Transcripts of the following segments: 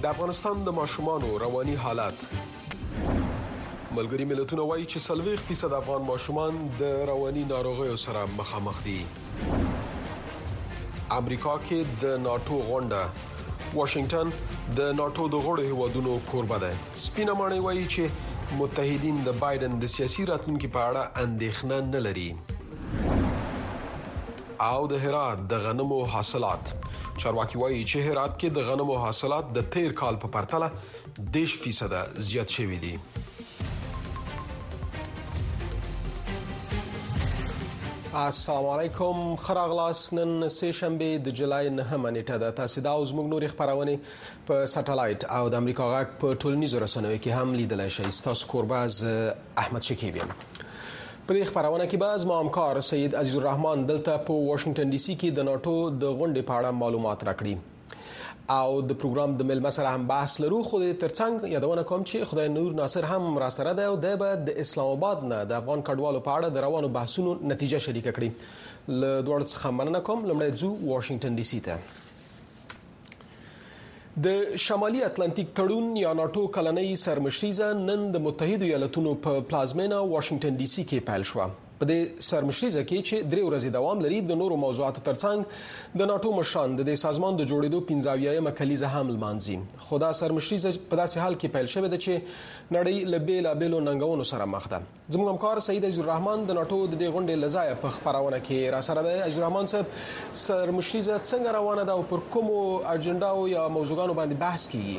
د افغانستان د ماشومانو رواني حالت. ملګري ملتونه وایي چې 40% افغان ماشومان د رواني ناروغیو سره مخامخ دي. امریکا کې د ناتو غونډه. واشنگټن د ناتو د غړو هیوادونو کوربه ده. سپینه ماڼۍ وایي چې متحدین د بایدن د سیاسي راتلونکو په اړه اندېښنه نه لري. او د هرات د غنمو حاصلات. چارواکي وایي چې هرات کې د غنمو حاصلات د تیر کال په پرتله 10% زیات شوي دي. السلام علیکم، خراغلاس. نن سه شنبه د جولای 9 نیټه ده. تاسو دا اوس موږ نوري خبرونه په سټلایټ او د امریکا غاک په ټولنیزو رسنیو کې هم لیدلای شئ. تاسو کوربه از احمد شکیب یم. په دې خبرونه کې باز ما همکار سید عزیز الرحمن دلته په واشنگټن ډي سي کې د ناتو د غونډې په اړه معلومات راکړي او د پروګرام د مل مسره هم بحث لرو. خو ترڅنګ یادونه کوم چې خدای نور ناصر هم را سره ده او د اسلام آباد نه د افغان کډوالو په اړه د روانو بحثونو نتیجه شریک کړي. له دوړ څخه مننه کوم. لمړی ځو واشنگټن ډي سي ته. د شمالي اتلانتیک تړون یا ناتو کلنۍ سرمشریزه نن د متحده ایالاتونو په پلازمینه واشنگټن ډي سي کې پیل شوه. په دې سرمشریزه کې چې 3 ورځې دوام لري، د نورو موضوعاتو ترڅنګ د ناتو مشران د سازمان د جوړېدو 15 کلیزه هم لمانځي. خو دا سرمشریزه په داسې حال کې پیل شوه چې نړۍ له بیلابېلو ننګونو سره مخ ده. زموږ همکار سید عزیز الرحمن د ناتو د دې غونډې لزای په خبرونه کې را سره ده. عزیز الرحمن صاحب، سرمشریزه څنګه روانه ده او پر کومو اجنډاو یا موضوعاتو باندې بحث کیږي؟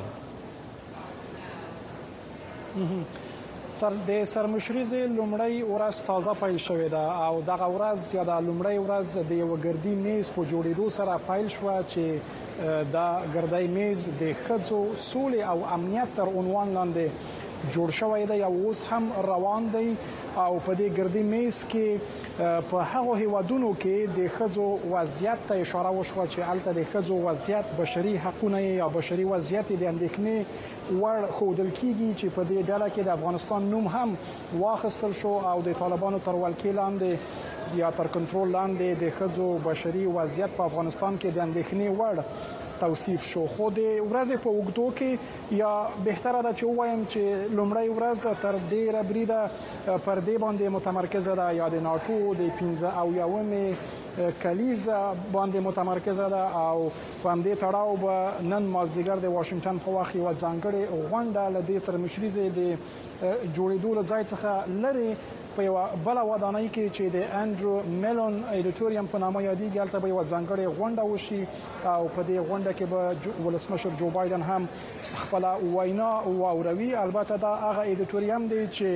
د سرمشریزې لومړی ورځ تازه پیل شوې ده او دغه ورځ یا د لومړی ورځ د یو ګردی میز په جوړېدو سره پیل شو چې دا ګردی میز د ښځو سولې او امنیت تر عنوان لاندې جوړ شوی دی او اوس هم روان دی. او په دې ګردی میز کې په هغه هیوادونو کې د ښځو وضعیت ته اشاره وشوه چې البته د ښځو وضعیت بشري حقوقونه یا بشري وضعیت د اندېښنې ور خودل کیږي چې په دې ډله کې د افغانستان نوم هم واخیستل شو او د طالبانو تر ولکې لاندې یا تر کنټرول لاندې د ښځو بشري وضعیت په افغانستان کې د اندېښنې ور توصیف شو. خو د ورځې په اوږدو کې یا بهتره ده چې وایم چې لومړی ورځ تر ډیره بریده پر دې باندې متمرکزه ده یا د ناتو د 15 کلیزه باندې متمرکزه ده او په همدې تړاو به نن مازدیګر د واشنگټن په وخت یو ځانګړې غونډه له دې سرمشریزې د جوړېدو له ځای څخه لري په یو بل ودانۍ کې چې د انډرو میلون ایډیټوریم په نامه یادېږي. هلته به یو ځانګړې غونډه وشي او په دې غونډه کې به ولسمشر جو بایدن هم خپل وینا واوروي. البته دا هغه ایډیټوریم دی چې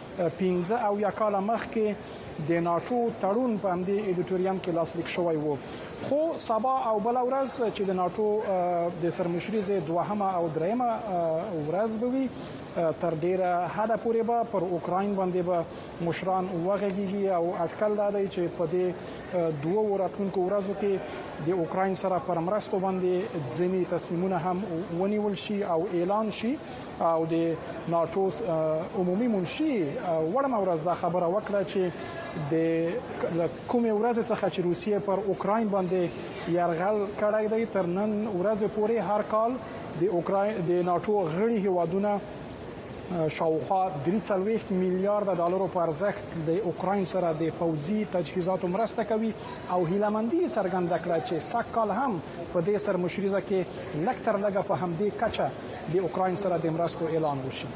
15 کال مخکې د ناتو تړون په همدې ایډیټوریم کې لاسلیک شوی وو. خو سبا او بل ورځ چې د ناتو د سرمشریزې دوهمه او دریمه ورځ به وي، تر ډیره حده پورې به پر اوکراین باندې به مشران وغږیږي او اټکل دا دی چې په دې 2 راتلونکو ورځو کې د اوکراین سره پر مرستو باندې ځینې تصمیمونه هم ونیول شي او اعلان شي. او د ناتو عمومي منشي وړمه ورځ دا خبره وکړه چې د کومې ورځ څخه چې روسیه پر اوکراین باندې یرغل کړی دی تر نن ورځې پورې هر کال د ناتو غړي هیوادونه شاوخوا 3 میلیارډ ډالرو په ارزښت د اوکراین سره د فوزي تجهیزاتو مرسته کوي او هیلمندي څرګنده کړه چې سږکال هم په دې سرمشریزه کې لږ تر لږه په همدې کچه د اوکراین سره د مرستو اعلان وشي.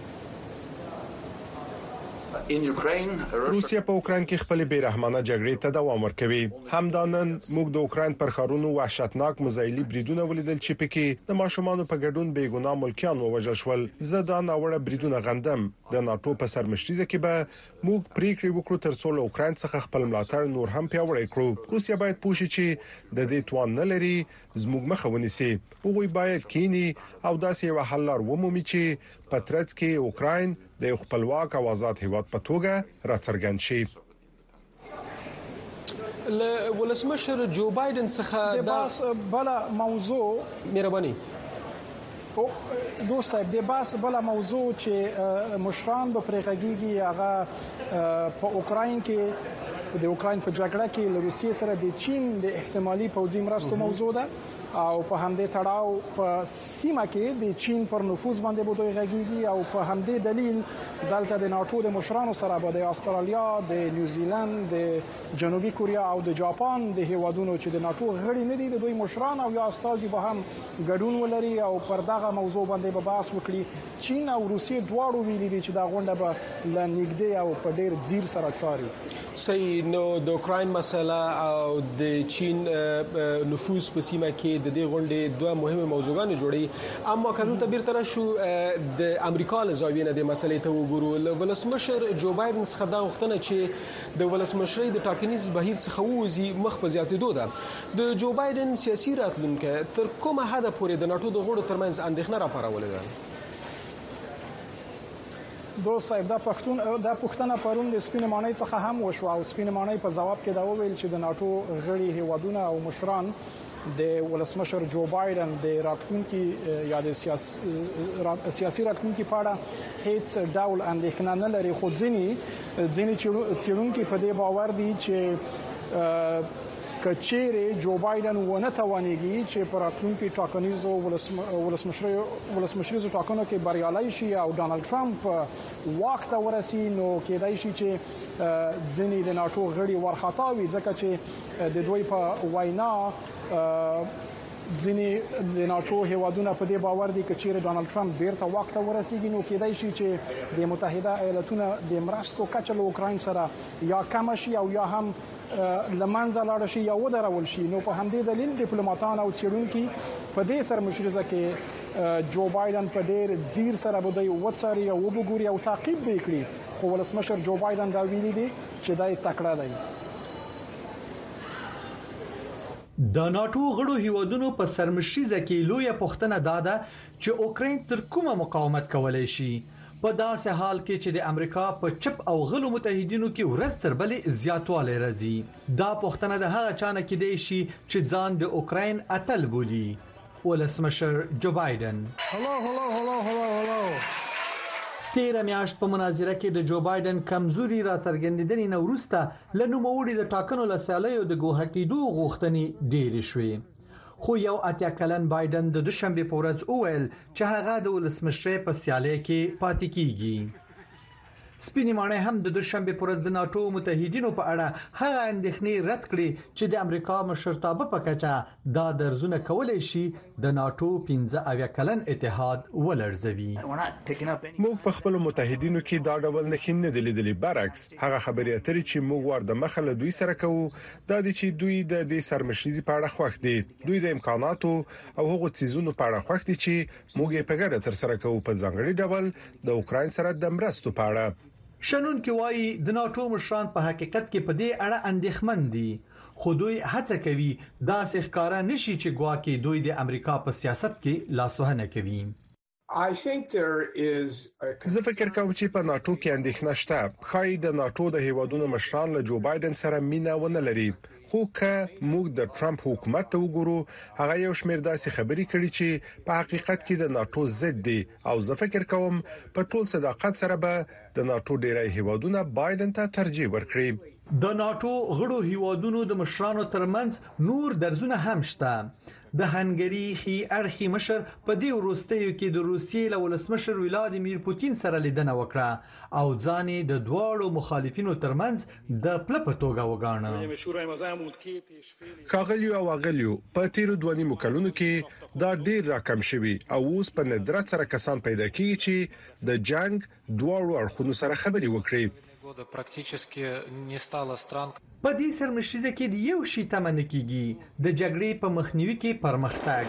روسیه په اوکراین کې خپل بیرحمانه جګړې ته دوام ورکوي. همدانن موږ د اوکراین پر ښارونو وحشتناک مزایلی بریدونه ولیدل چې پکې د ماشومانو په ګډون بیګناه ملکیان ووژل شول. زه دا ناوړه بریدونه غندم. د ناتو په سرمشریزه کې به موږ پریکړې وکړو ترڅو له اوکراین څخه خپل ملاتړ نور هم پیاوړی کړو. روسیه باید پوه شي چې د دې توان نه لري زموږ مخه ونیسي. هغوی باید کینی او داسې یو حل لار ومومي چې په ترڅ کې اوکراین د خپلواک او آزاد هیواد په توګه راڅرګند شي. له ولسمشر جو بایدن څخه دا بل موضوع مهرباني دوستان د بحث بل موضوع چې مشران به پرېږدي هغه په اوکراین کې د اوکراین په جګړه کې له روسیې سره د چین د احتمالي پوځي مرستو موضوع ده او په همدې تړاو په سیمه کې د چین پر نفوذ باندې به دوی غږیږي او په همدې دلیل دلته د ناتو د مشرانو سره به د استرالیا، د نیوزیلند، د جنوبي کوریا او د جاپان د هیوادونو چې د ناتو غړي نه دي د دوی مشران او یا استازي به هم ګډون ولري او پر دغه موضوع باندې به بحث وکړي. چین او روسیې دواړو ویلي دي چې دا غونډه به له نږدې او په ډېر ځیر سره څاري. صحیح. نو د اوکراین مسله او د چین نفوذ په سیمه کې د دې غونډې دوه مهمه موضوعګانې جوړي، اما کله ته بیرته راشو د امریکا له زاویې نه د مسلې ته وګورو. ولسمشر جو بایدن څخه دا غوښتنه چې د ولسمشرۍ د ټاکنیز بهیر څخه ووځي مخ په زیاتېدو ده. د جو بایدن سیاسي راتلونکي تر کومه حد پورې د ناتو د غړو ترمنځ اندېښنه راپارولې ده؟ دوست صاحب دا پښتنه پرون د سپین مانای څخه هم وشو او سپین مانای په جواب کې دا وویل چې د ناتو غړي هیوادونه او مشران د ولسمشر جو بایدن د راتلونکي یا د سیاسي راتلونکي په اړه هیڅ ډول اندېښنه نه لري. خو ځینې څېړونکي په دې باور دي چې کچېره جو بایدن ونه توانېږي چې پر راتلونکي ټاکنیزو ولسمشریزو ټاکنو کې بریالي شي او ډانلډ ټرمپ واک ته ورسي، نو کېدای شي چې ځینې د ناتو غړي ورخطا وي ځکه چې د دوی په وینا ځینې د ناتو هیوادونه په دې باور دي چې چیرې ډانلډ ټرمپ بیرته واک ته ورسیږي نو کېدای شي چې د متحده ایالاتونو د مرستو کچه له اوکراین سره یا کم شي او یا هم لمنځه لاړ شي یا ودرول شي. نو په همدې دلیل ډیپلوماټان او څېړونکي په دې سرمشریزه کې جو بایدن په ډېر ځیر سره بده وڅاري او وګوري او تعقیب وکړي. خو ولسمشر جو بایدن دا ویلي دي چې دای تکړه دی. د ناتو غړو هیوادونو په سرمشریزه کې لویه پوښتنه ده چې اوکراین تر کومه مقاومت کولای شي په داسې حال کې چې د امریکا په چپ او غلو متحدینو کې ورځ تر بلې زیاتوالی راځي. دا پوښتنه د هغه چانه کې دی شي چې ځان د اوکراین اتل بولي. ولسمشر جو بایدن تیر میاشت په مناظره کې د جو بایدن کمزوري را څرګندېدنې نه وروسته له نوموړي د ټاکنو له سیالیو د ګوښه کېدو غوښتنې ډېرې شوې. خو یو اتیا کلن بایدن د دوشنبه په ورځ وویل چې هغه د ولسمشرۍ په سیالۍ کې پاتې کیږي. سپینې ماڼۍ هم د دوشنبه په ورځ د ناتو متحدینو په اړه هغه اندېښنې رد کړې چې د امریکا مشرتابه په کچه دا درزونه کولای شي د ناتو 15 کلن اتحاد ولړزوي. موږ په خپل متحدینو کې دا ډول نښې نه لیدلې، برعکس هغه خبرې اترې چې موږ ورته مخه له دوی سره کوو دا دي چې دوی د دې سرمشریزي په اړه خوښ دي. دوی د امکاناتو او هغو څیزونو په اړه خوښ دي چې موږ یې په ګډه تر سره کوو، په ځانګړي ډول د اوکراین سره د مرستو په اړه. شنون کې وایي د ناتو مشران په حقیقت کې په دې اړه اندېښمن دي، خو دوی هڅه کوي دا ښکارا نشي چې ګواکې دوی د امریکا په سیاست کې لاسوهنه کوي. زه فکر کوم چې په ناتو کې اندېښنه شته. خای د ناتو د هیوادونو مشران له جو بایدن سره مینا ونه لري، خو که موږ د ټرمپ حکومت ته وګورو هغه یو شمېر داسې خبرې کړي چې په حقیقت کې د ناتو ضد دي او زه فکر کوم په ټول صداقت سره به د ناتو ډیری هیوادونه بایدن ته ترجیح ورکړي. د ناتو غړو هیوادونو د مشرانو ترمنځ نور درزونه هم شته. د هنګری خي اړخي مشر په دې وروستیو کې د روسیې له ولسمشر ولادیمیر پوتین سره لیدنه وکړه او ځانې د دواړو مخالفینو ترمنځ د پلپه توګه وګاڼه. کاغلیو او اغلیو په تیرو 2 کلونو کې دا ډیر راکم شوی او اوس په ندرت سره کسان پیدا کیږي چې د جنگ دواړو اړخونو سره خبري وکړي. په دې سرمشریزه کې د یو شی تمنه کیږي د جګړې په مخنیوي کې پرمختګ.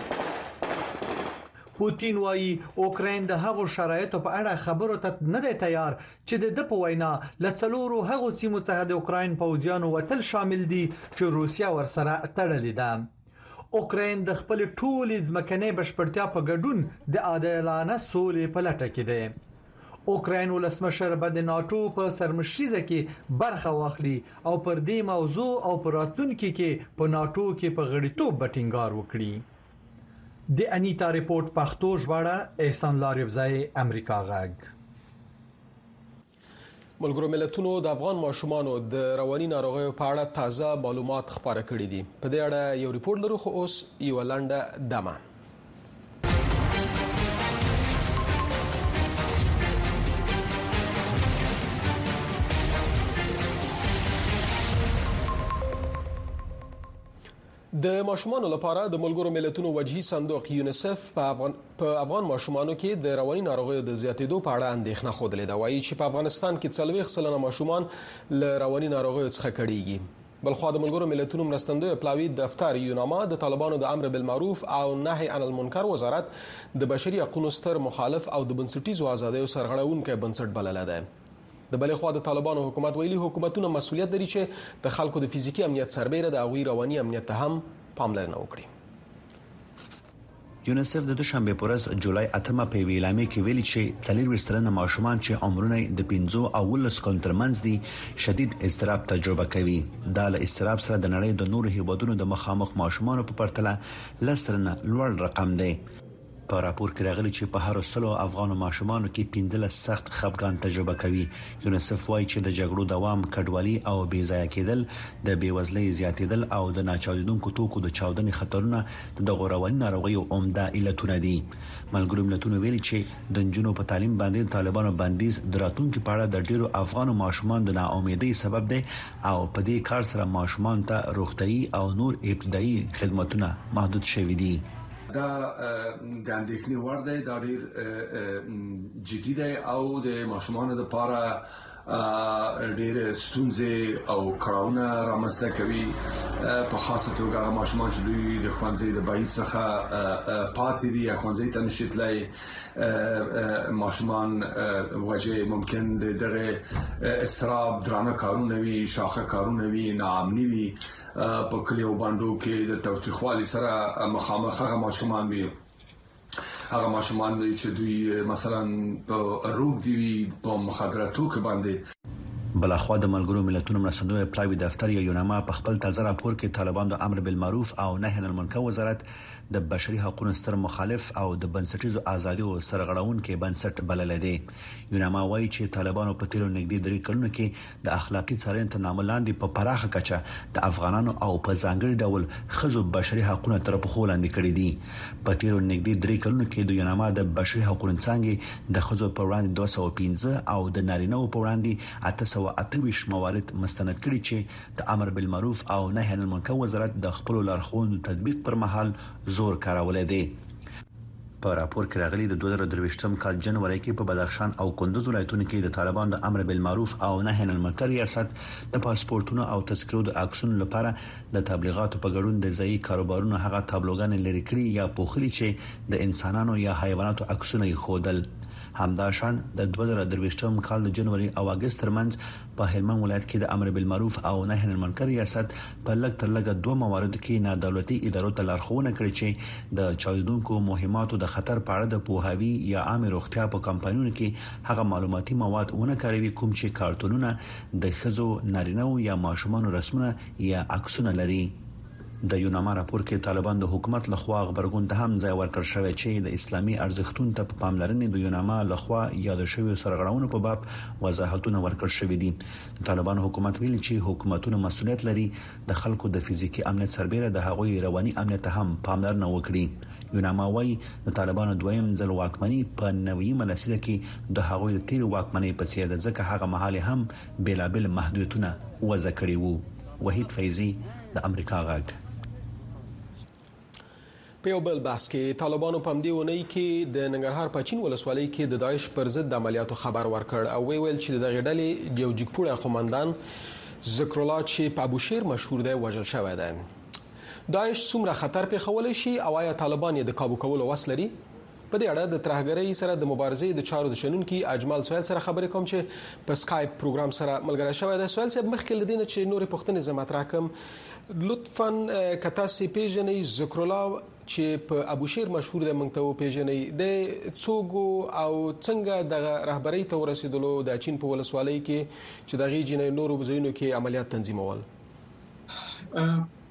پوتین وایي اوکراین د هغو شرایطو په اړه خبرو ته نه دی تیار چې د په وینا لڅلورو هغو سیمو څخه د اوکراین پوځیانو وتل شامل دي چې روسیا ورسره تړلې ده. اوکراین د خپل ټولې ځمکنۍ بشپړتیا په ګډون د عادلانه سولې په لټه کې دی. اوکراین ولسمشر به د ناتو په سرمشریزه کې برخه واخلي او پر دې موضوع او پر راتلونکي کې په ناتو کې په غړیتوب ټینګار وکړي. د انیتا ریپورت پښتو ژباړه احسان لاریوزای امریکا غږ. ملګرو ملتونو د افغان ماشومانو د رواني ناروغیو په اړه تازه معلومات خبره کړي دي. په دې اړه یو ریپورت لرو، خو اوس یو لنډه دمه. د ماشومانو لپاره د ملګرو ملتونو وجهي صندوق یونیسف په افغان ماشومانو کې د رواني ناروغیو د زیاتېدو په اړه اندېښنه خوده ده. وایي چې په افغانستان کې 40% ماشومان له رواني ناروغیو څخه کړيږي. بلخوا د ملګرو ملتونو مرستندوی پلاوی دفتر یوناما د طالبانو د امر بالمعروف او نهي عن المنکر وزارت د بشري حقوقو ستر مخالف او د بنسټیزو ازادیو سرغړونکي بنسټ بلل ده. د بلې خوا د طالبانو حکومت ویلي حکومتونه مسؤلیت لري چې د خلکو د فزیکی امنیت سربېره د هغوی رواني امنیت ته هم پاملرنه وکړي. یونیسف د دوشنبه په ورځ جولای 8 په ویلامې کې ویلي چې 40 سلنه ماشومان چې عمرونه د 15 او 19 کال ترمنځ دي شدید اضطراب تجربه کوي. دا له اضطراب سره د نړۍ د نورو هیوادونو د مخامخ ماشومانو په پرتله لسرنه لوړ رقم دی. په راپور کې راغلي چې په هر 100 افغان ماشومانو کې 15 سخت خپګان تجربه کوي. یونیسف وايي چې د جګړو دوام، کډوالي او بې ځای کېدل، د بیوزلۍ زیاتېدل او د ناچاودونکو توکو د چاودنې خطرونه د غورواني ناروغیو عمده علتونه دي. ملګرو ملتونو ویلي چې د نجونو په تعلیم باندې طالبانو بندیز د راتلونکو په اړه د ډیرو افغان ماشومان د ناامیدۍ سبب دی او په دې کار سره ماشومان ته روغتيایي او نور ابتدایي خدماتونه محدود شوي دي. دا د اندېښنې وړ دی، دا ډېر جدي دی او د ماشومانو لپاره ډېر ستونزې او کړاوونه رامنځته کوي. په خاصه توګه ماشومان چې دوی د ښوونځي د بهیر څخه پاتې دي یا ښوونځي ته نشي تللی، ماشومان وجه ممکن د دغه استراب درانه کارونه وي، شاخه کارونه وي، ناامني وي. په کلیو باندې کې د توتیخوالي سره مخامخ هغه ماشومان وي چې دوی مثلا په روغ دی په مخدراتو کې باندې. بلخوا د ملګرو ملتونو مرستندوی پلاوی دفتر یوناما په خپل تازه راپور کې طالبان د امر بالمعروف او نهي عن المنکر وزارت د بشري حقوقو ستر مخالف او د بنسټیزو ازادیو سرغړونکي بنسټ بلل دي. یوناما وايي چې طالبانو په تیرو نږدې 3 کلونو کې د اخلاقی څارنې تر نامه لاندې په پراخه کچه د افغانانو او په ځانګړي ډول خزو بشري حقوقو تر پخو لاندې کړي دي. په تیرو نږدې 3 کلونو کې د یوناما د بشري حقوقو څنګه د خزو په وړاندې 215 او د نارینه په وړاندې 828 موارد مستند کړي چې د امر بالمعروف او نهي عن المنکر وزارت د خپل لارښوونو تطبیق پر مهال زور کارولې دي. په راپور کې راغلي د 2023 کال جنوري کې په بدخشان او کندوز ولایتونو کې د طالبان د امر بالمعروف او نهي عن المنکر ریاست د پاسپورتونو او تذکرو د عکسونو لپاره د تبلیغاتو په ګډون د ځای کاروبارونو هغه تابلوګان لري کړی یا پوښلي چې د انسانانو یا حیواناتو عکسونه یې خودل. همداشان د 2023 کال د جنوري او اگست ترمنځ په هلمند ولایت کې د امر بالمعروف او نهي عن المنکر ریاست په لږ تر لږه 2 موارد کې نادولتي ادارو ته لارښوونه کړې چې د چاودونکو مهماتو د خطر په اړه د پوهاوی یا عام روغتیا په کمپاینونو کې هغه معلوماتي مواد ونه کاروي کوم چې کارتونونه د خزو، نارینه یا ماشومان رسمونه یا عکسونه لري. د یوناما راپور کې طالبان د حکومت لخوا خبرګون ته هم ځای ورکړ شوی چې د اسلامي ارزښتونو ته په پاملرنې د یوناما لخوا یاد شوی سرغړونو په باب وضاحتونه ورکړ شوی دي. د طالبان حکومت ویلي چې حکومتونه مسؤلیت لري د خلکو د فزیکی امنیت سربېره د هغوی رواني امنیت هم پاملرنه وکړي. یوناما وايي د طالبانو دویم ځل واکمنۍ په نوې ملسله کې د هغوی د تیر واکمنۍ په څیر د ځکه هغه محل هم بلابل محدودیتونه وضع کړي وو. وحید فیضی د امریکا غږ. په یو بل بحث کې طالبانو په همدې ونې کې د ننګرهار پچین ولسوالۍ کې د داعش پر ضد د عملیاتو خبر ورکړ او ویل چې د غډلې یو جګپوړی قومندان ذکر الله چې په ابوشیر مشهور دی وژل شوی دی. داعش څومره خطر پیښولی شي او آیا طالبان یې د کابو کولو وس لري؟ په دې اړه د ترهګرۍ سره د مبارزې د چارو د شنونکي اجمل سویل سره خبرې کوم چې په سکایپ پروګرام سره ملګری شوی دی. سویل صاحب، مخکې لدینه چې نورې پوښتنې زه مطرح کړم، لطفاً که تاسو پیژنئ ذکر الله چې په ابوشیر مشهور دی موږ ته وپیژنئ، د څوګو او څنګه د رهبرۍ ته ورسېدلو د چین په ولسوالۍ کې چې د غیجنې نورو ځایونو کې عملیات تنظیمول؟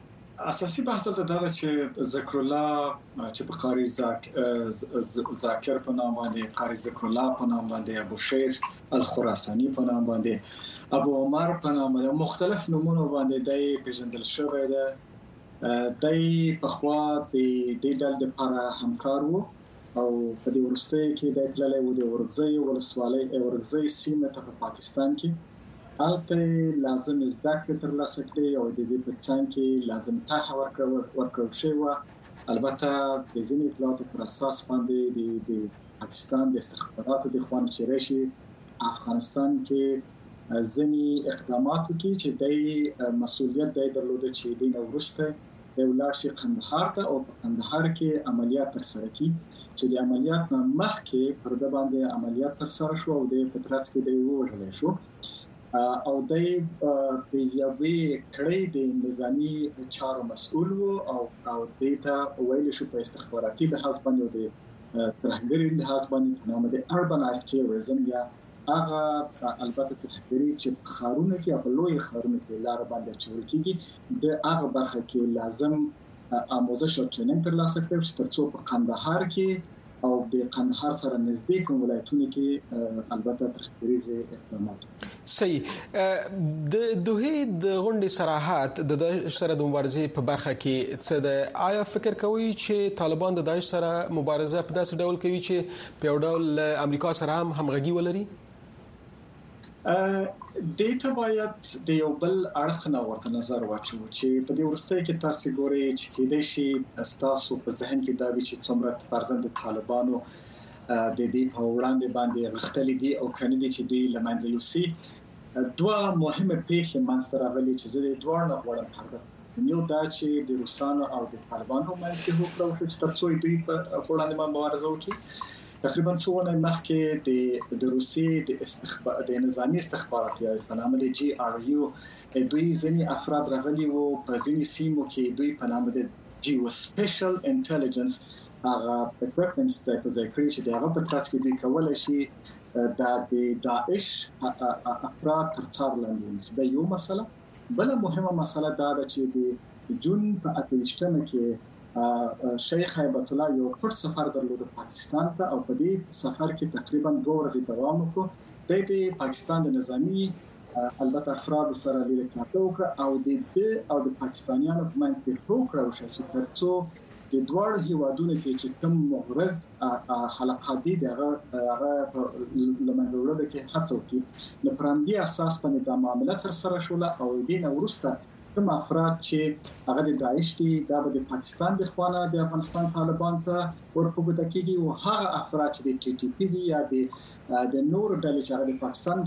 اساسي بحث ته دا چې ذکر الله چې په قاری ذاکر په نام باندې، قاری ذکر الله په نام باندې، ابو شیر الخراسانی په نام باندې، ابو عمر په نام باندې، مختلف نمونه باندې د پیژندل شوی دی. د په خوا د ډول د لپاره همکار وو او په دې ورسته کې د تللې و د ورغزي ولسوالۍ ورغزي سیمه ته په پاکستان کې البته لازم زده کړې تر لاسه کړې او د دې په څنګ کې لازم ته ورکړل شوی و. البته د ځینې اطلاعاتو پر اساس باندې د پاکستان د استخباراتو د خوان چیرشي افغانستان کې ځینې اقدامات کې چې د مسؤلیت د درلوده چې د نورسته د ولاشي قندهار ته او په قندهار کې عملیات ترسره کړي چې د عملیات مخکې پر د باندې عملیات ترسره شو او د فترات کې د وژل شو او د یوې کړۍ د نظامی چارو مسؤل وو او دیتا ویل شو په استخباراتي لحاظ باندې د ترهګری لحاظ باندې نامه د اربنایزد ټیرریزم یا هغه البته ترهګری چې خارونه کې په لوی خارونه کې لار باندې چول کیږي د هغه برخه کې لازم آموزش او ټریننګ ترلاسه کړو چې ترڅو په قندهار کې او د قندهار سره نزدیک ولایتونو کې البته ترهګریزه اقدامات. صحیح. د دوه د غونډې صراحت د سره د مبارزې په برخه کې څه د آیا فکر کوي چې طالبان د داعش سره مبارزه په داسې ډول کوي چې په یو ډول امریکا سره هم همغږي ولري؟ دیتا باید د یو بل اړخ نه ورته نظر واچو چې په دې ورسته کې تاسو ګورئ چې کېدای شي تاسو په ذهن کې دا وي چې څومره فرزند طالبانو د دې په وړاندې باندې غختلي دي او کني دي چې دوی لمنځه یوسي. دوه مهمه پیښې منځته راغلي چې زه د دوه نه غواړم خبره یو دا چې د روسانو او د طالبانو منځ کې وکړو چې ترڅو دوی په وړاندې مبارزه وکړي. تقریبا څو ونه مخکې د روسیې د نظامی استخبارات یا په نامه د جی آر یو دوی ځینی افراد راغلي وو په ځینی سیمو کې دوی په نامه د جیو سپیشل انټيليجنس هغه اکوپمنټس ته ځکه چې دغه په ترڅ کې دوی کولای شي د داعش افراد تر څار لاندې د یو مسله. بل مهمه مسله دا ده چې د جون په 28مه کې شیخ هیبت الله یو پټ سفر درلود پاکستان ته او په دې سفر کې تقریبا 2 ورځې دوام وکړ. د پاکستان د نظامی البته افراد سره لیدل او د پاکستانیانو په منځ کې هوکړه وشو چې ترڅو د دوه هیوادونو کې چې کوم مغرض حلقات دي هغه لمنځه وړل کې هڅه وکړي. لپاره اساس باندې د معاملات تر سره شول او دین ورسته کوم افراد چې هغه د داعش دي دا د پاکستان د خوانه د افغانستان طالبان ته ورپوګه کیږي او هغه افراد چې د ټي ټي پی دي یا د نور ډلې چې هغه د پاکستان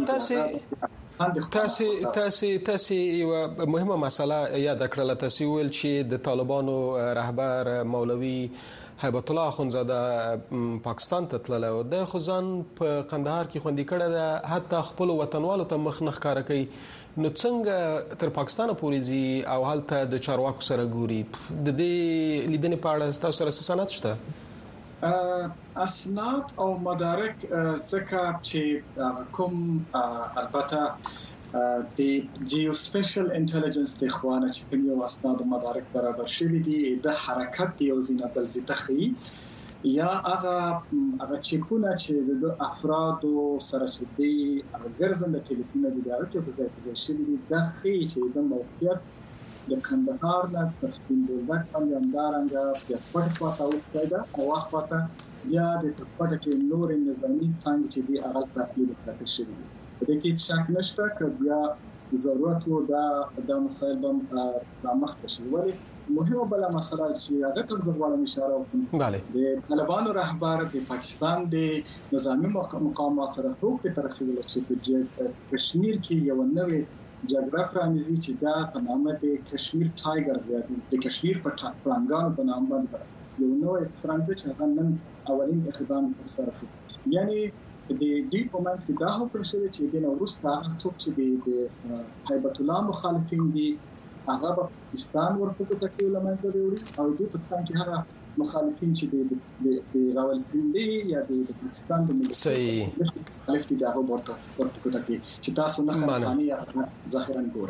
مخالفت تاسو یو مهمه مسله یاد کړل. تاسو ویل چې د طالبانو رهبر مولوي هیبت الله اخونزاده پاکستان ته تللی و د خزان په قندهار کې خوندې کړه ده حتی خپل وطنوالو ته مخ نه ښکاره کوي. نو څنګه تر پاکستان پورې زی او حالت د چارواکو سره ګوري د دې لیدنې په اړه تاسو سره سند شته؟ اسناد او مدارک څخه چې کوم البته د جیو سپیشل انټيليجنس د خوانه چې کوم یو اسناد او مدارک برابر شوی دي د حرکت یو زینه بل زیتخي یا هغه چیپونه چې د افرادو سره چې دی ګرځند ټلیفون دی دا چې په ځای شوی دي د خي چې د موقعیت د کندهار نه تفصیل ورک باندې اندارنګ په پټ پټه وکړه او وخته یا د پټ کې نور نظامی څنګه چې دی هغه تحلیل کړی شوی دی. د دې شک نشته چې بیا ضرورت و دا مسایل د مخته شي. ولی مهمه بل مسله چې هغه تر ځوړم اشاره وکړم د طالبانو رهبر د پاکستان د نظامی مقامات سره هوکړه تر رسیدل چې په کشمیر کې یو نوې جګړه پرانیزي چې دا په نامه د کشمیر ټایګرز یا د کشمیر پړانګانو په نام باندې یو نوې فرانګ چې هغه نن اولین اقدام ترسره شو. یعنی د دې په منځ کې دا هوکړه شوې چې د نوروز هغه څوک چې د هیبت الله مخالفین دي هغه په پاکستان ورپوګه تکي لمنځه وړي او د پاکستان کې هغه مخالفین چې د راولپنډي یا د پاکستان د ملت مخالفت دي هغه ورپوګه تکي چې تاسو نه خاني ظاهرا ګوري.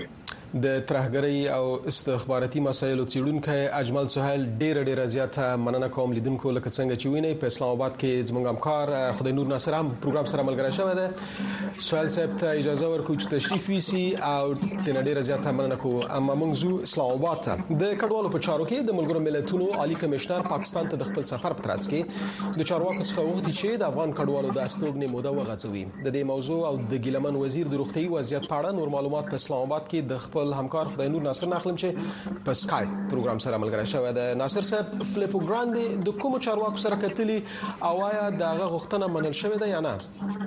د ترهګرۍ او استخباراتي مسایلو څیړونکی اجمل سهیل ډیره زیاته مننه کوم لیدونکو لکه څنګه چې ویني په اسلام آباد کې زموږ همکار خدای نور ناصر هم پروګرام سره ملګری شوی دی. سهیل صاحب ته اجازه ورکړو چې تشریف ویسي او د ډیره زیاته مننه کوو. اما موږ زو اسلام آباد ته د کډوالو په چارو کې د ملګرو ملتونو عالی کمشنر پاکستان ته د خپل سفر په ترڅ کې د چارواکو څخه وغوښتي چې د افغان کډوالو د استوګنې موده وغځوي. د دې موضوع او د ګیلمن وزیر د روغتي وضعیت په اړه نور معلومات په اسلام آباد کې د خپل همکار خدای نور ناصر ناخلم چې په سکایپ پروګرام سره ملګری شوی دی. ناصر صاحب فلیپو ګراندي د کوم چارواکو سره کتلی او آیا دغه غوښتنه منل شوې ده یا نه؟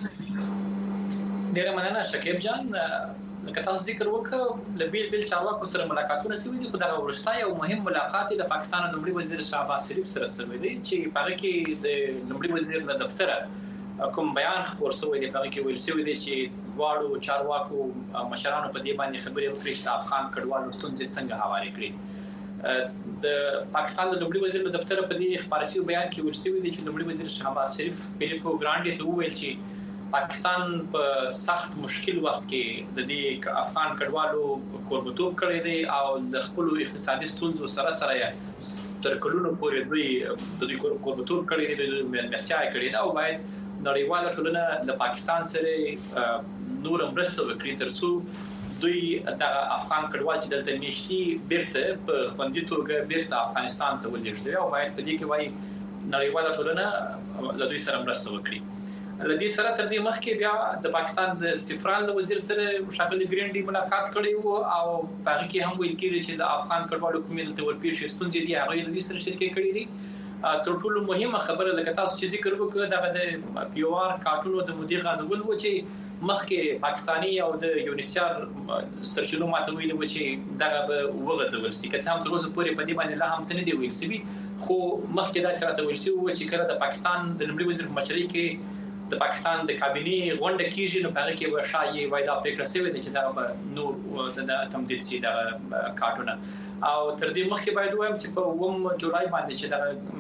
ډیره مننه شکیب جان. لکه تاسو ذکر وکړ د بیل چارواکو سره ملاقاتونه شوي دي، خو دا ورستای او مهم ملاقات د پاکستان د لومړي وزیر شهباز شریف سره شوی دی چې په هغه کې د لومړي وزیر د دفتر کوم بیان خبر شوی دی. په هغه کې ویل شوی دی چې واړو چارواکو مشرانو په دې باندې خبرې وکړي چې افغان کډوالو ستونزې څنګه حواله کړي. د پاکستان د لومړي وزیر د دفتر په دې خبرسي بیان کې ویل شوی دی چې لومړي وزیر شهباز شریف فلیپو ګراندي ته وویل چې پاکستان په سخت مشکل وخت کې د دې افغان کډوالو کوربتوب کړی دی او د خپل اقتصادي ستونزو سره تر کلونو پورې دوی د کوربتوب کړی دی، د مېلمستیا کړی دی او باید نړیواله ټولنه د پاکستان سره نور مرسته وکړي ترڅو دوی د افغان کډوال چې دلته نشي بیرته په خوندي توګه بیرته افغانستان ته ولېږدوي او باید په دې کې وايي نړیواله ټولنه له دوی سره مرسته وکړي. لدی سره تر دې مخکې بیا د پاکستان د سفران د وزیر سره شاغلي ګرینډي ملاقات کړی وو او په هغه کې هم ویل کېږي چې د افغان کډوالو کومې د ورپېښې ستونزې دي هغه د دې سره شریک کړي دي. تر ټولو مهمه خبره لکه تاسو چې ذکر وکړ دغه د پیوار کارټونو د مدیر غازول و چې مخکې پاکستاني او د یونیسيار سرچینو ماته ویل و چې دغه به وغځول شي، که څه هم تر اوسه پورې په دې باندې لا هم څه نه دی ویل شوی، خو مخکې دا سره ویل شوی و چې کله د پاکستان د لومړي وزیر په مشرۍ کې د پاکستان د کابینې غونډه کیږي نو په هغه کې به شایي وایدا پریکړه شوې ده چې دا به نور د تمدید شي د کارټونه. او تر دې مخکې باید وایم چې په 1 جولای باندې چې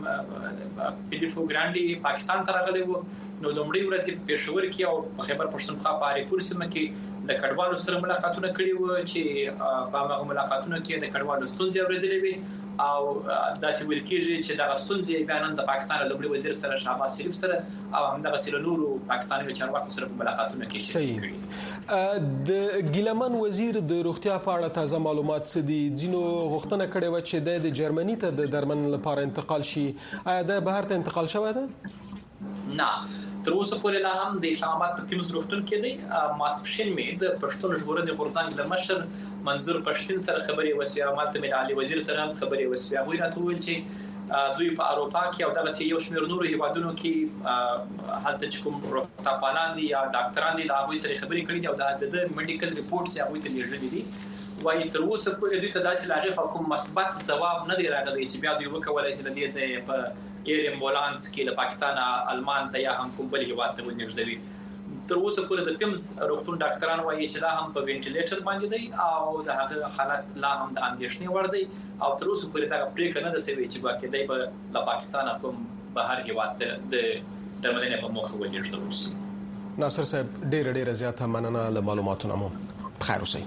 د فلیپو ګراندي پاکستان ته راغلی و نو لومړی ورځ په پېښور کې او په خیبر پښتونخوا په اړیپور سیمه کې د کډوالو سره ملاقاتونه کړي وو چې په هغه ملاقاتونو کې د کډوالو ستونزې اورېدلې وي او داسې ویل کېږي چې د ستونزې بیان د پاکستان لومړي وزیر سره شهباز شریف سره او همدغه سره نورو پاکستاني چارواکو سره په ملاقاتونو کې شریک کړي. د ګیلمن وزیر د روغتیا په اړه تازه معلومات څه دي؟ ځینو غوښتنه کړې و چې د جرمني ته د درمن لپاره انتقال شي، آیا د بهر ته انتقال شوی ده؟ نه، تر اوسه پورې لا هم د اسلام آباد په پیمز روغتون کې دی. ماسپښین مې د پښتون ژغورنې غورځنګ د مشر منظور پښتين سره خبرې وسوي، مالته مې علي وزیر سره هم خبرې وسوي. هغه راته ویل چې دوی په اروپا کې او دغه یو شمېر نورو هیوادونو کې هلته چې کوم روغتیاپالان دي یا ډاکټران دي له هغوی سره خبرې کړې دي او د میډیکل ریپورټس یې هغوی ته لیږلي دي. وایي تر اوسه پورې دوی ته داسې لاغې کوم مثبت ځواب نه دی راغلی چې بیا دوی وکولای چې د دې ځای په ایر امبولانس کې له پاکستان آلمان ته یا هم کوم بل هیواد ته ولېږدوي. تر اوسه پورې د پیمز روغتون ډاکټران وایي چې لا هم په وینټیلیټر باندې دی او د هغه حالت لا هم د اندېښنې وړ دی او تر اوسه پورې دا پریکړه نه ده شوې چې باقي دی به له پاکستان کوم بهر هیواد ته د درملنې په موخه ولېږدول شي. ناصر صاحب ډېر زیاته مننه له معلوماتونو مو. بخیر اوسئ.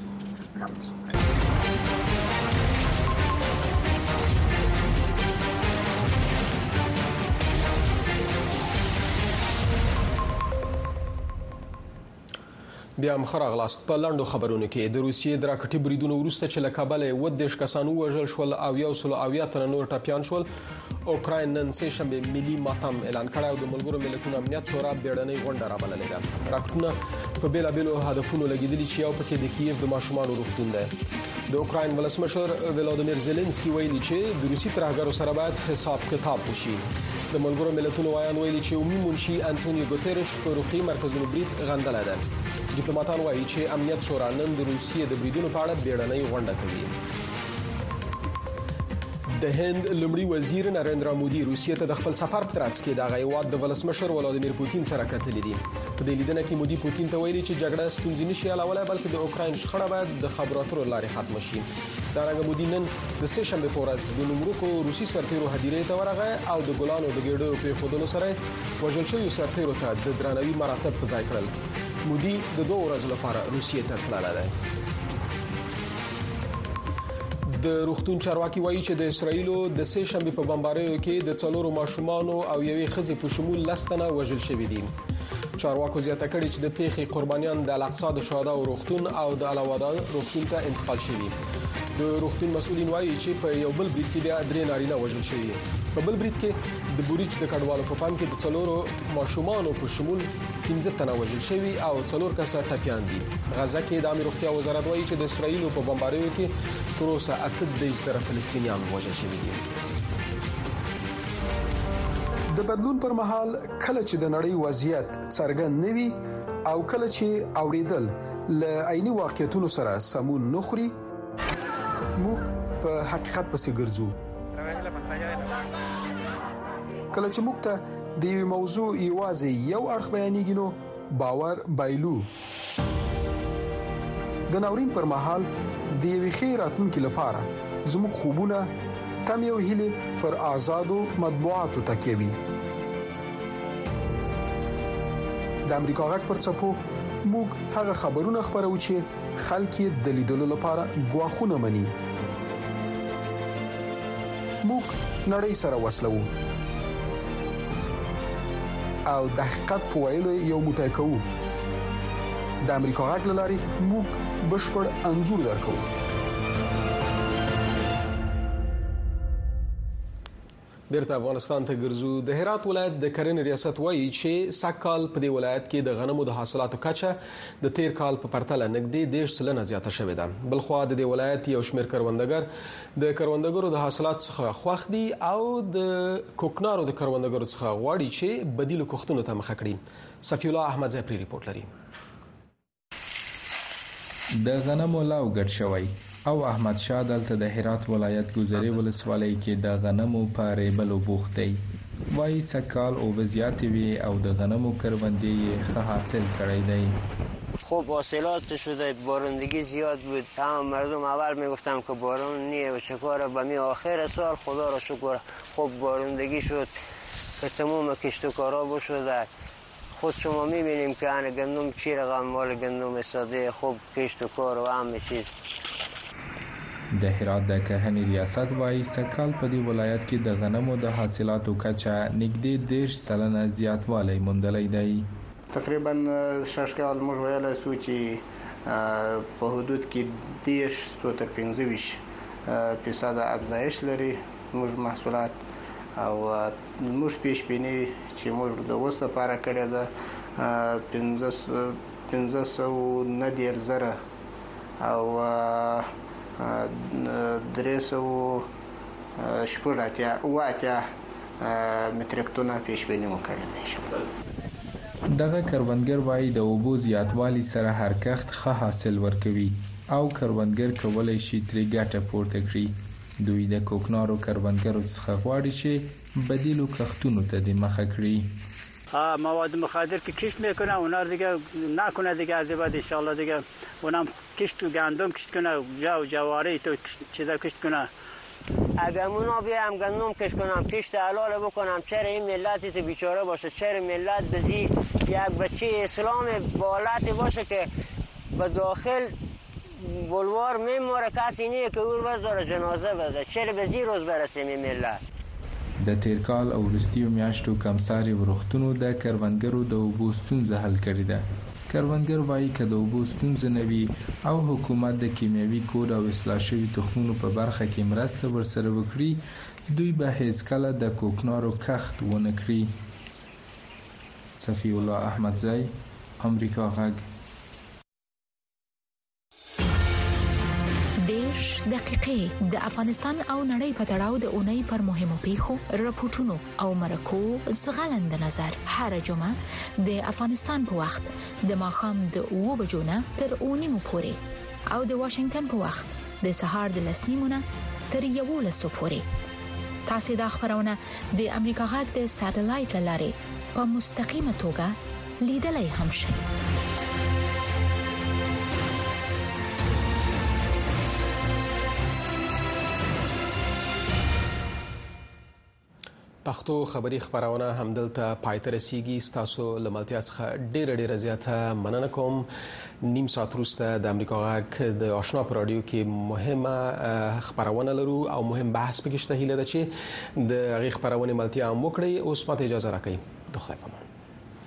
بیا مخراغلاست په لاندو خبرونو کې د روسیې د راکټي بریدونو وروسته چې له کابل 10 کسان وژل شول او 100 تن نور ټپيان شول، اوکراین نن سه شنبه ملي ماتم اعلان کړ او د ملګرو ملتونو امنیت شورا بیړنۍ غونډه رابللې ده. راکټونه په بیلابېلو هدفونو لګیدلي چې یو پکې د کیف د ماشومانو روغتون دی. د اوکراین ولسمشر ولادیمیر زيلنسکي ویلي چې د روسي ترهګرو سره باید حساب کتاب وشي. د ملګرو ملتونو وایي چې عمومي منشي انټونیو ګوتيريش په روغتي مرکزونو برید غندل ده. ډیپلوماټان وایي چې امنیت شورا نن د روسیې د بریدونو په اړه بیړنۍ غونډه کوي. د هند لومړي وزیر نریندرا مودي روسیې ته د خپل سفر په ترڅ کې د هیواد د ولسمشر ولادیمیر پوتین سره کتلې دي. په دې لیدنه کې مودي پوتین ته ویلي چې جګړه ستونزې نشي حلولای بلکې د اوکراین شخړه باید د خبرو اترو لارې ختم شي. دا رنګ مودي نن د سه شنبه په ورځ د نومورکو روسي سرتیرو هدیرې ته ورغی او د ګلانو د ګېډو په خودلو سره وژل شوی سرتیرو ته د درناوي مراتب په ځای کړل. مودي د 2 ورځې لپاره روسیې ته تللی دی. د روغتون چارواکي وایي چې د اسرایلو د سه شنبه په بمباریو کې د څلورو ماشومانو او یوې ښځې په شمول لستنه وژل شوي دي. چارواکو زیاته کړې چې د پیښې قربانیان د الاقصی د شهدا روغتون او د الاودا روغتون ته انتقال شوي. د روغتون مسؤلین وایي چې په یو بل برید کې بیا 3 نارینه وژل شوي. په بل برید کې د بوریچ د کډوالو په پام کې د څلورو ماشومانو په شمول 15 تنه وژل شوي او 4 کسه ټپيان دي. غزه کې د امیر روغتیا وزارت وایي چې د اسرایلو په بمباریو کې تر اوسه 8 فلسطینیان وژل شوي دي. د بدلون پر مهال کله چې د نړۍ وضعیت څرګند نوي او کله چې اوریدل ل عیني واقعیتونو سره سمون نخوري موږ په حقیقت پسې ګرځو. کله چې موږ ته د یو موضوع یوازې یو اړخ بیانېږي نو باور بایلو. د ناورین پر مهال د یوې ښې راتلونکې لپاره زموږ خوبونه تم یو هیله پر آزادو مطبوعاتو تکیوي. د امریکا غږ پر څپو موږ هغه خبرونه خبرو چې خلک یې د لیدلو لپاره غواخونه مني. موږ نړۍ سره وصلو او د حقیقت په ویلو یو موټی کوو. د امریکا غږ لاري موږ بشپړ انزور درکو. بیرته افغانستان ته ګرځو. د هرات ولایت د کرنې ریاست وایي چې سږکال په دې ولایت کې د غنمو د حاصلاتو کچه د تیر کال په پرتله نږدې 10% زیاته شوې ده. بلخوا د دې ولایت یو شمېر کروندګر د کروندګرو د حاصلات څخه خوښ دي او د کوکنارو د کروندګرو څخه غواړي چې بدیل کوښتونو ته مخه کړي. صفی الله احمد زپری ریپورت لري. د غنمو لاو ګډ شوی او احمد شاه دلته د هرات ولایت ګذري ولسوالۍ کې د غنمو په ریبلو بوخت دی. وایي سکال او وضعیت وی او د غنمو کروندې ښه حاصل کړی دی. خوب حاصلات شده، بارندگی زیاد بود. تمام مردم اول میگفتم که بارون نیه و چکاره به می آخر سال خدا را شکر خوب بارندگی شد که تمام کشتکارا بشده. خود شما میبینیم که ان گندم چی رقم مال گندم ساده خوب کشت و کار و همه چیز. د هرات د کرهنې ریاست وایي سکال په دې ولایت کې د غنمو د حاصلاتو کچه نږدې 10% زیاتوالی موندلی دی. تقریبا شاشکال موږ ویلی سو چې په حدود کې 10 تر 15% افزایش لري موږ محصولات او موږ پیش بینی چې موږ د اوس لپاره کړی ده 1590 او 380 متریک ټنه پیش بینی مو کړی دی. دغه کروندګر وایي د اوبو زیاتوالی سره هر کښت ښه حاصل ورکوي او کروندګر کولای شي ترې ګټه پورته کړي. دوی د کوکنارو کروندګرو څخه غواړي چې بدیلو کښتونو ته د مخه کړي. مواد مخدر که کشت میکنه اونا دیگه نکنه دیگه از بعد ان شاء الله دیگه اونم کشت گندم کشت کنه و جواری تو چیزا کشت کنه. اگر اونا بیام گندم کشت کنم کشت حلال بکنم چرا این ملتی تو بیچاره باشه، چرا ملت بدی یک بچه اسلام بالات باشه که به داخل بلوار میموره کسی نیه که اول بس داره جنازه بده، چرا به زی روز برسیم این ملت. د تیر کال او وروستیو میاشتو کمساري ورښتونو د کروندګرو د اوبو ستونزه حل کړې ده. کروندګر وایي که د اوبو ستونزه نه وي او حکومت د کیمیاوي کود او اصلاح شوي تخمونو په برخه کې مرسته ورسره وکړي دوی به هیڅ کله د کوکنارو کښت ونه کړي. صفی الله احمدزی، امریکا غږ. 10 دقیقې د افغانستان او نړۍ په تړاو د اونۍ پر مهمو پیښو، راپورټونو او مرکو زغلند نظر هر جمعه د افغانستان په وخت د ماښام د 9 بجو نه تر 9 پورې او د واشنگټن په وخت د سهار د 10 نه تر 11 پورې. تاسو د خبرونه د امریکا غږ د ساتلایت لارې په مستقیمه توګه لیدلای هم شئ. پښتو خبري خبرونه همدلته پای ته رسیدي. تاسو لملتیا څخه ډېر زیاته مننه کوم. نیم ساعت وروسته د امریکا غږ د آشنا پر رادیو کې مهمه خبرونه لرو او مهم بحث پکې شته. هیله ده چې د هغې خبرونه ملتیا هم وکړئ. اوس ماته اجازه راکړئ. د خدای په امان.